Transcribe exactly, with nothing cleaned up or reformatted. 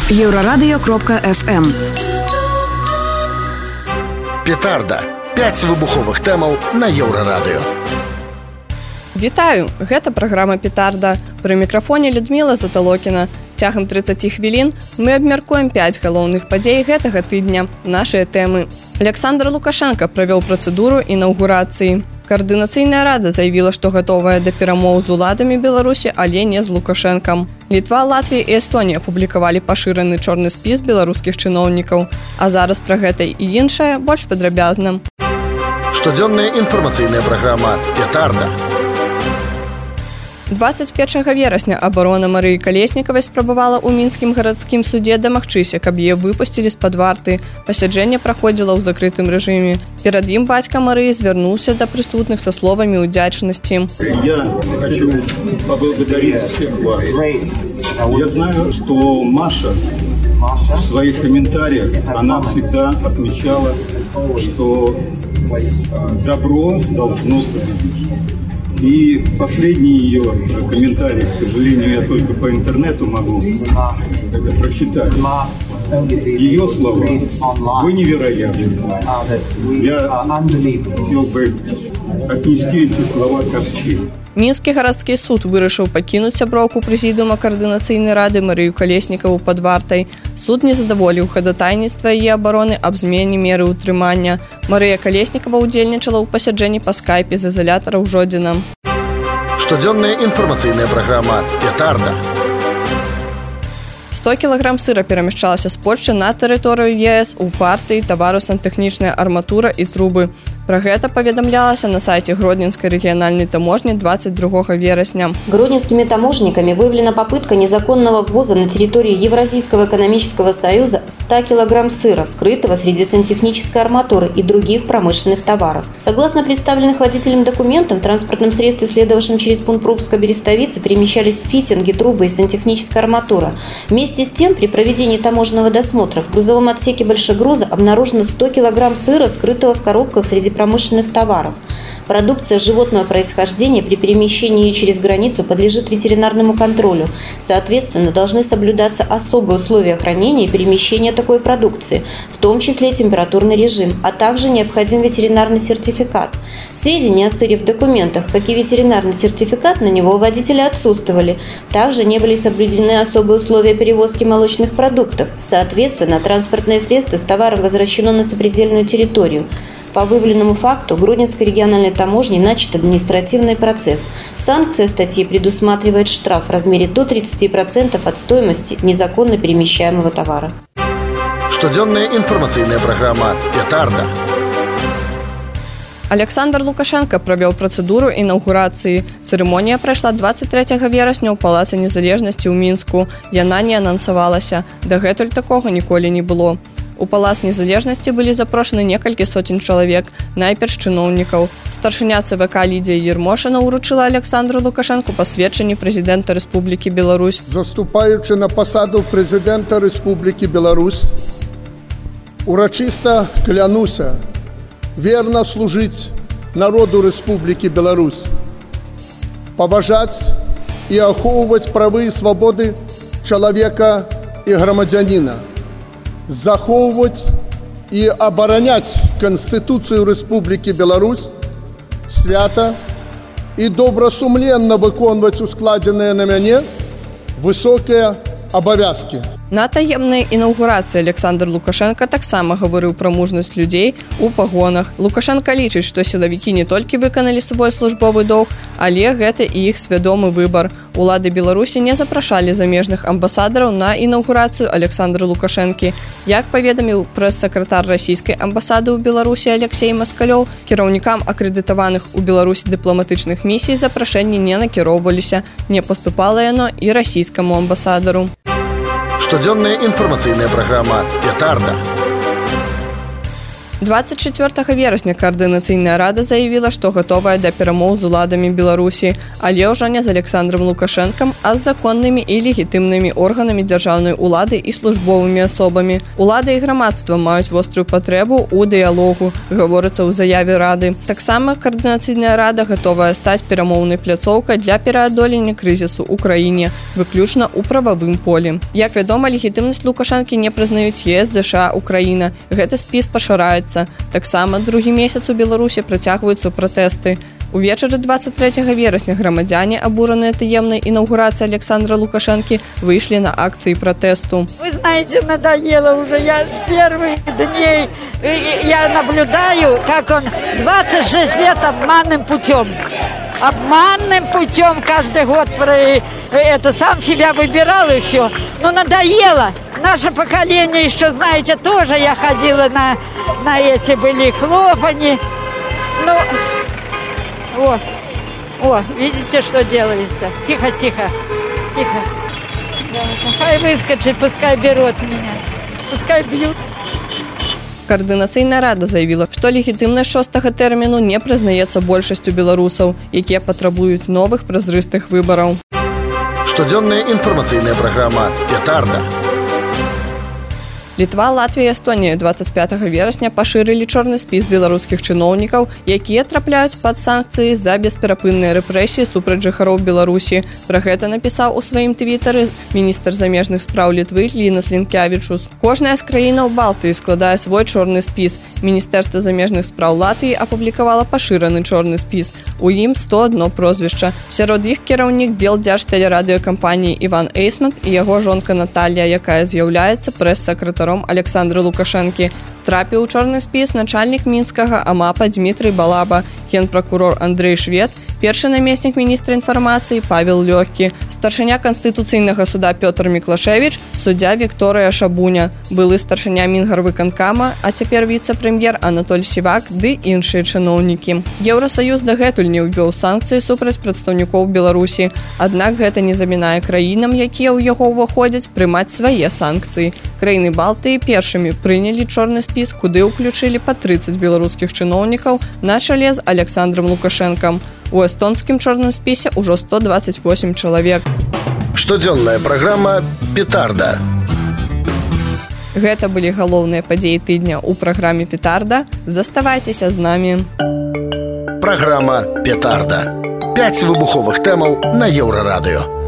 Еврорадио кропка эф эм. Петарда. пяць выбуховых тэмаў на Еўрарадыё. Вітаю, гэта праграма «Петарда». Пры мікрафоне Людміла Заталокіна. Цягам трыццаць хвілін мы абмяркуем пяць галоўных падзей гэтага тыдня. Нашыя тэмы. Александр Лукашенко правёў працэдуру інаўгурацыі. Координацыйная рада заявила, што гатовая да перамоў з уладамі Беларусі, але не з Лукашэнкам. Літва, Латвія і Эстонія апублікавалі пашыраны чорны спіс беларускіх чыноўнікаў. А зараз пра гэта і іншае больш падрабязна. Штодзённая інфармацыйная праграма «Петарда». дваццаць першага верасня абарона Марыі Калеснікавай спрабавала ў мінскім гарадскім судзе дамагчыся, каб яе выпусцілі з-пад варты. Пасяджэнне праходзіла ў закрытым рэжыме. Перад ім бацька Марыі звярнуўся да прысутных са словамі ўдзячнасці. Я хочу поблагодарить всех вас. Я знаю, что Маша в своих комментариях, она всегда отмечала, что добро должно победить. И последний ее комментарий, к сожалению, я только по интернету могу это прочитать. Ее слова: «Вы невероятны». Я хотел бы отнести эти слова к общине. Мінскі гарадскі суд вырашыў пакінуць сяброўку прэзідыума Координацыйнай рады Марыю Калеснікаву пад вартай. Суд не задаволіў хадатайніцтва яе абароны аб змене меры ўтрымання. Марыя Калеснікава ўдзельнічала ў пасяджэнні па скайпе з ізалятара ў Жодзіна. Штодзённая інфармацыйная праграма «Петарда». сто кілаграм сыра перамяшчалася з Польшчы на тэрыторыю е эс у партыі тавару сантэхнічная арматура і трубы. Про гэта паведамлялася на сайте Гродненской региональной таможни двадцать другого вересня. Гродненскими таможенниками выявлена попытка незаконного ввоза на территории Евразийского экономического союза ста килограмм сыра, скрытого среди сантехнической арматуры и других промышленных товаров. Согласно представленных водителям документам, в транспортном средстве, следовавшем через пункт пропуска Берестовицы, перемещались фитинги, трубы и сантехническая арматура. Вместе с тем, при проведении таможенного досмотра в грузовом отсеке большегруза обнаружено сто килограмм сыра, скрытого в коробках среди промышленных товаров. Продукция животного происхождения при перемещении ее через границу подлежит ветеринарному контролю. Соответственно, должны соблюдаться особые условия хранения и перемещения такой продукции, в том числе температурный режим, а также необходим ветеринарный сертификат. Сведения о сыре в документах, как и ветеринарный сертификат, на него у водителя отсутствовали. Также не были соблюдены особые условия перевозки молочных продуктов. Соответственно, транспортное средство с товаром возвращено на сопредельную территорию. По выявленному факту Гродненской региональной таможней начат административный процесс. Санкция статьи предусматривает штраф в размере до тридцати процентов от стоимости незаконно перемещаемого товара. Штодзённая інфармацыйная праграма «Петарда». Александр Лукашенко правёў працэдуру інаўгурацыі. Цырымонія прайшла двадцать трэцяга верасня ў Палацы незалежнасці ў Мінску. Яна не анансавалася. Дагэтуль такога ніколі не было. У Палац незалежнасці былі запрошаны некалькі соцень чалавек, найперш чыноўнікаў. Старшыня цэ вэ ка Лідія Ермошина ўручыла Александру Лукашенку пасведчанне прэзідэнта Рэспублікі Беларусь. Заступаючы на пасаду прэзідэнта Рэспублікі Беларусь, урачыста клянуся верна служыць народу Рэспублікі Беларусь, паважаць і ахоўваць правы і свабоды чалавека і грамадзяніна, захоўваць і абараняць Канстытуцыю Рэспублікі Беларусь, свята і добрасумленна выконваць ускладзеныя на мяне высокія абавязкі. На таемнай інаўгурацыі Александр Лукашенко таксама гаварыў пра мужнасць людзей у пагонах. Лукашенко лічыць, што сілавікі не толькі выканалі свой службовы доўг, але гэта і іх свядомы выбар. Улады Беларусі не запрашалі замежных амбасадараў на інаўгурацыю Александра Лукашэнкі. Як паведаміў прэс-сакратар расійскай амбасады ў Беларусі Алексей Маскалёў, кіраўнікам акрэдытаваных у Беларусі дыпламатычных місій запрашэнні не накіроўваліся. Не паступала яно і расійскаму амбасадару. Штодзённая інфармацыйная праграма «Петарда». двадцать чацвёртага верасня Координацыйная рада заявила, што гатовая да перамоў з уладамі Беларусі, але ўжо не з Александром Лукашэнкам, а з законнымі і легітымнымі органамі дзяржаўнай улады і службовымі асобамі. Улада і грамадства маюць вострую патрэбу ў дыялогу, гаворыцца ў заяве рады. Таксама Координацыйная рада гатовая стаць перамоўнай пляцоўкай для пераадолення крызісу ў краіне, выключна ў прававым полі. Як вядома, легітымнасць Лукашэнкі не прызнаюць ЕС, ЗША, Украіна. Гэты спіс пашыраецца. Таксама другі месяц у Беларусі працягваюцца пратэсты. Увечары двадцать третьего верасня грамадзяне, абураныя таемнай інаўгурацыяй Александра Лукашэнкі, выйшлі на акции протесту. Вы знаете, надоело уже. Я с первых дней я наблюдаю, как он двадцать шесть лет обманным путем. Обманным путем каждый год про это сам себя выбирал и все. Но надоело. Наше поколение еще, знаете, тоже я ходила на, на эти были хлопани. Ну, о, о, видите, что делается? Тихо, тихо, тихо. Пускай выскочит, пускай берут меня, пускай бьют. Координацыйная рада заявила, што легітымнасць шостага тэрміну не прызнаецца большасцю беларусаў, якія патрабуюць новых празрыстых выбараў. Штодзённая інфармацыйная праграма «Петарда». Літва, Латвія і Эстонія двадцать пятого верасня пашырылі чорны спіс беларускіх чыноўнікаў, якія трапляюць пад санкцыі за бесперапынныя рэпрэсіі супраць жыхароў Беларусі. Пра гэта напісаў у сваім твітары міністр замежных спраў Літвы Лінас Лінкявічус. Кожная з краінаў Балтыі складае свой чорны спіс. Міністэрства замежных спраў Латвіі апублікавала пашыраны чорны спіс. У ім сто одно прозвішча. Сярод іх кіраўнік Белдзяржтэлерадыёкампаніі Іван Эйсмент і яго жонка Наталія, якая з'яўляецца прэс-сакратаром Александра Лукашэнкі. Трапіў у чорны спіс начальнік мінскага АМАПа Дмітрый Балаба, генпракурор Андрэй Швед, першы намеснік міністра інфармацыі Павел Лёгкі, старшыня Канстытуцыйнага суда Пётр Міклашевіч, суддзя Вікторыя Шабуня, былы старшыня Мінгарвыканкама, а цяпер віцэ-прэм'ер Анатоль Сівак ды іншыя чыноўнікі. Еўрасаюз дагэтуль не ўвёў санкцыі супраць прадстаўнікоў Беларусі, аднак гэта не замінае краінам, якія ў яго ўваходзяць, прымаць свае санкцыі. Краіны Балтыі першымі прынялі чорны спіс, куды ўключылі па тридцать беларускіх чыноўнікаў на чале з Александром Лукашэнкам. У эстонскім чорным спісе ўжо сто двадцать восемь чалавек. Штодзённая праграма «Петарда». Гэта былі галоўныя падзеі тыдня ў праграме «Петарда». Заставайцеся з намі. Праграма «Петарда». Пяць выбуховых тэмаў на Еўрарадыё.